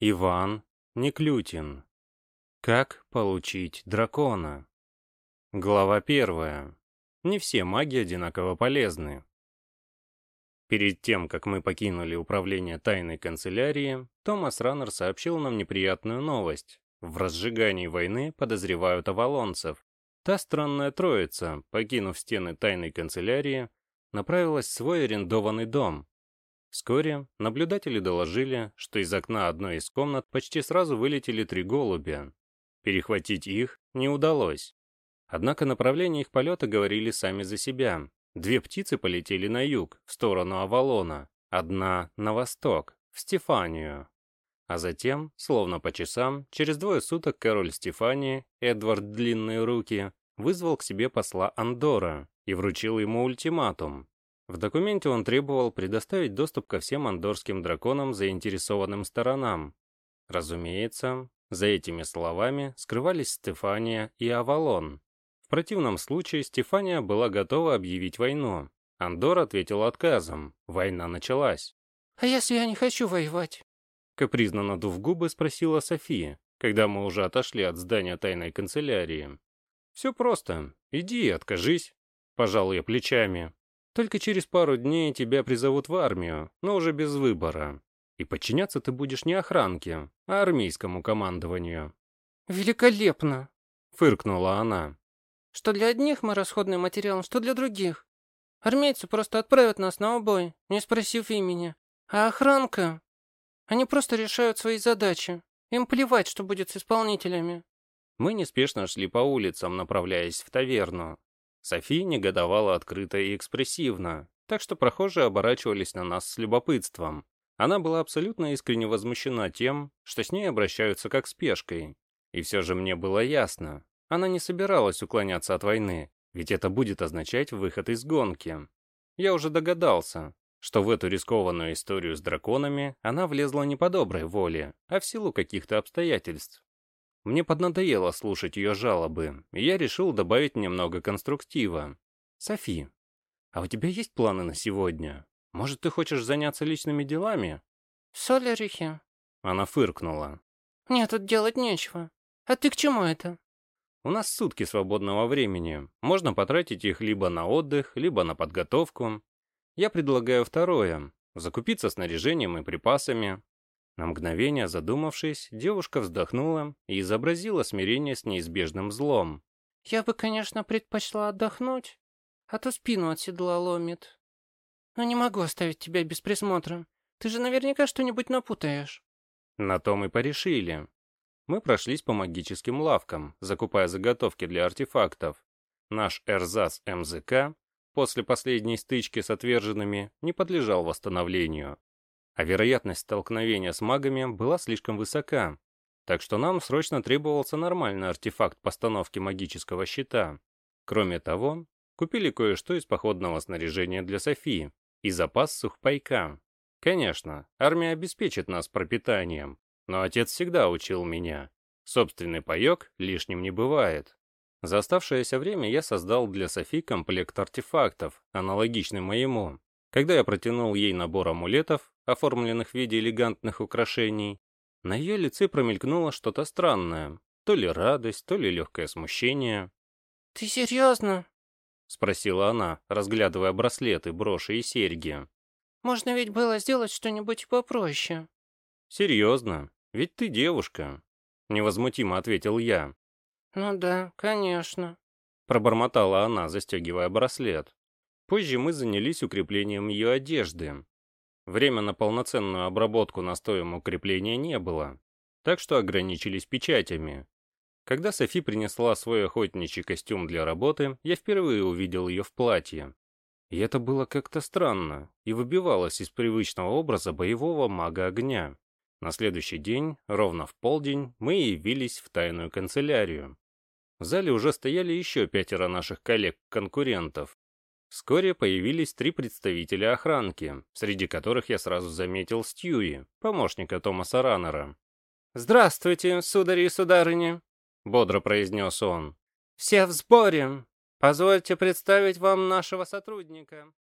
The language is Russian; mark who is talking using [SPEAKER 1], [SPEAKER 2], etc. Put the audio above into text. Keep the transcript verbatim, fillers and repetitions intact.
[SPEAKER 1] Иван Неклютин. Как получить дракона? Глава первая. Не все маги одинаково полезны. Перед тем, как мы покинули управление тайной канцелярии, Томас Раннер сообщил нам неприятную новость. В разжигании войны подозревают авалонцев. Та странная троица, покинув стены тайной канцелярии, направилась в свой арендованный дом. Вскоре наблюдатели доложили, что из окна одной из комнат почти сразу вылетели три голубя. Перехватить их не удалось. Однако направления их полета говорили сами за себя. Две птицы полетели на юг, в сторону Авалона, одна на восток, в Стефанию. А затем, словно по часам, через двое суток король Стефании, Эдвард Длинные Руки, вызвал к себе посла Андора и вручил ему ультиматум. В документе он требовал предоставить доступ ко всем андорским драконам заинтересованным сторонам. Разумеется, за этими словами скрывались Стефания и Авалон. В противном случае Стефания была готова объявить войну. Андор ответил отказом. Война началась.
[SPEAKER 2] «А если я не хочу воевать?»
[SPEAKER 1] Капризно надув губы, спросила София, когда мы уже отошли от здания тайной канцелярии. «Все просто. Иди и откажись», — пожал я плечами. «Только через пару дней тебя призовут в армию, но уже без выбора. И подчиняться ты будешь не охранке, а армейскому командованию».
[SPEAKER 2] «Великолепно!»
[SPEAKER 1] — фыркнула она.
[SPEAKER 2] «Что для одних мы расходный материал, что для других. Армейцы просто отправят нас на убой, не спросив имени. А охранка? Они просто решают свои задачи. Им плевать, что будет с исполнителями».
[SPEAKER 1] Мы неспешно шли по улицам, направляясь в таверну. София негодовала открыто и экспрессивно, так что прохожие оборачивались на нас с любопытством. Она была абсолютно искренне возмущена тем, что с ней обращаются как с пешкой. И все же мне было ясно, она не собиралась уклоняться от войны, ведь это будет означать выход из гонки. Я уже догадался, что в эту рискованную историю с драконами она влезла не по доброй воле, а в силу каких-то обстоятельств. Мне поднадоело слушать ее жалобы, и я решил добавить немного конструктива. «Софи, а у тебя есть планы на сегодня? Может, ты хочешь заняться личными делами?»
[SPEAKER 2] «В Солерихе?»
[SPEAKER 1] Она фыркнула.
[SPEAKER 2] «Мне тут делать нечего. А ты к чему это?»
[SPEAKER 1] «У нас сутки свободного времени. Можно потратить их либо на отдых, либо на подготовку. Я предлагаю второе. Закупиться снаряжением и припасами». На мгновение задумавшись, девушка вздохнула и изобразила смирение с неизбежным злом.
[SPEAKER 2] «Я бы, конечно, предпочла отдохнуть, а то спину от седла ломит. Но не могу оставить тебя без присмотра. Ты же наверняка что-нибудь напутаешь».
[SPEAKER 1] На то мы порешили. Мы прошлись по магическим лавкам, закупая заготовки для артефактов. Наш эрзац эм зэ ка после последней стычки с отверженными не подлежал восстановлению. А вероятность столкновения с магами была слишком высока, так что нам срочно требовался нормальный артефакт постановки магического щита. Кроме того, купили кое-что из походного снаряжения для Софии и запас сухпайка. Конечно, армия обеспечит нас пропитанием, но отец всегда учил меня. Собственный паёк лишним не бывает. За оставшееся время я создал для Софи комплект артефактов, аналогичный моему. Когда я протянул ей набор амулетов, оформленных в виде элегантных украшений, на ее лице промелькнуло что-то странное. То ли радость, то ли легкое смущение.
[SPEAKER 2] «Ты серьезно?»
[SPEAKER 1] — спросила она, разглядывая браслеты, броши и серьги.
[SPEAKER 2] «Можно ведь было сделать что-нибудь попроще».
[SPEAKER 1] «Серьезно? Ведь ты девушка», — невозмутимо ответил я.
[SPEAKER 2] «Ну да, конечно»,
[SPEAKER 1] — пробормотала она, застегивая браслет. Позже мы занялись укреплением ее одежды. Время на полноценную обработку настоем укрепления не было, так что ограничились печатями. Когда Софи принесла свой охотничий костюм для работы, я впервые увидел ее в платье. И это было как-то странно и выбивалось из привычного образа боевого мага огня. На следующий день, ровно в полдень, мы явились в тайную канцелярию. В зале уже стояли еще пятеро наших коллег-конкурентов. Вскоре появились три представителя охранки, среди которых я сразу заметил Стьюи, помощника Томаса Раннера.
[SPEAKER 2] «Здравствуйте, судари и сударыни», — бодро произнес он. «Все в сборе. Позвольте представить вам нашего сотрудника».